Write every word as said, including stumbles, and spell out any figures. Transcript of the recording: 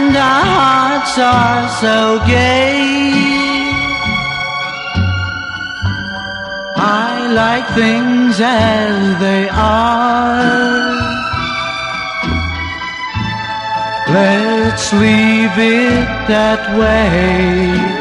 and our hearts are so gay. I like things as they are. Let's leave it that way.